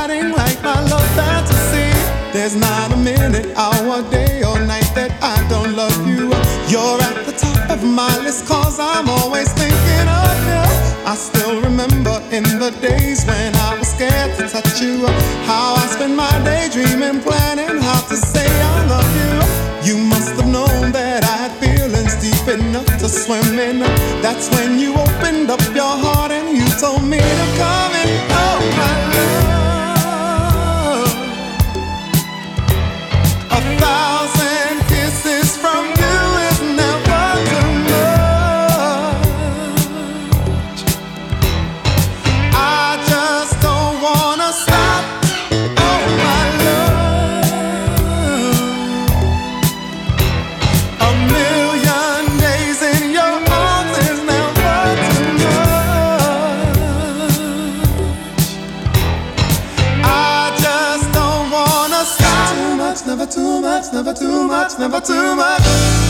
exciting like my love fantasy. There's not a minute, hour, day or night that I don't love you. You're at the top of my list, cause I'm always thinking of you. I still remember in the days when I was scared to touch you, how I spent my day dreaming, planning how to say I love you. You must have known that I had feelings deep enough to swim in. That's when you opened up your heart and you told me to come in. Oh my love, 1,000 kisses from you is never too much. I just don't wanna stop. Oh my love, a million days in your arms is never too much. I just don't wanna stop. Too much, never too much, never too much, never too much.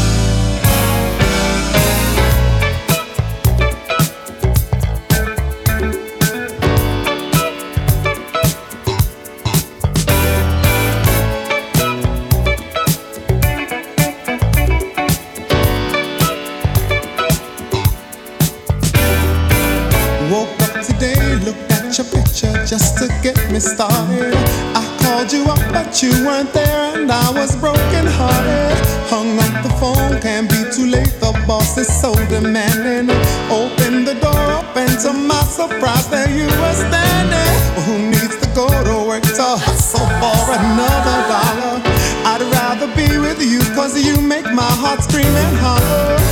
Woke up today, looked at your picture just to get me started. I called you up, but you weren't there, and I was broken hearted. Hung up the phone, can't be too late. The boss is so demanding. Opened the door up, and to my surprise, there you were standing. Who needs to go to work to hustle for another dollar? I'd rather be with you, cause you make my heart scream and holler.